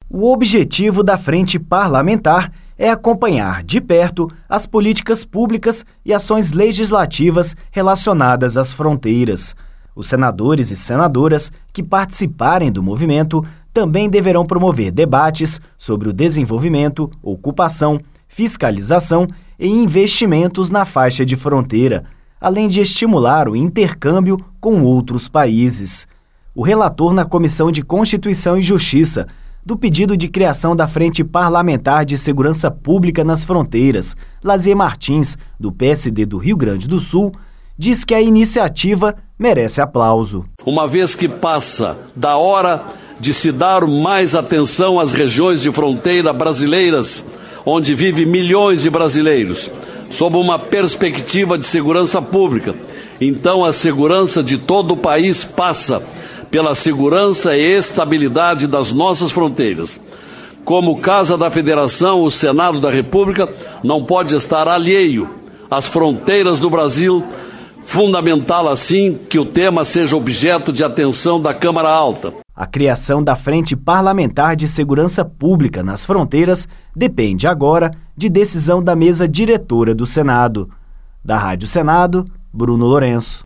O objetivo da Frente Parlamentar é acompanhar de perto as políticas públicas e ações legislativas relacionadas às fronteiras. Os senadores e senadoras que participarem do movimento também deverão promover debates sobre o desenvolvimento, ocupação, fiscalização e investimentos na faixa de fronteira, além de estimular o intercâmbio com outros países. O relator na Comissão de Constituição e Justiça do pedido de criação da Frente Parlamentar de Segurança Pública nas Fronteiras, Lazier Martins, do PSD do Rio Grande do Sul, diz que a iniciativa merece aplauso. Uma vez que passa da hora de se dar mais atenção às regiões de fronteira brasileiras, onde vivem milhões de brasileiros, sob uma perspectiva de segurança pública. Então a segurança de todo o país passa pela segurança e estabilidade das nossas fronteiras. Como Casa da Federação, o Senado da República não pode estar alheio às fronteiras do Brasil, fundamental assim que o tema seja objeto de atenção da Câmara Alta. A criação da Frente Parlamentar de Segurança Pública nas Fronteiras depende agora de decisão da mesa diretora do Senado. Da Rádio Senado, Bruno Lourenço.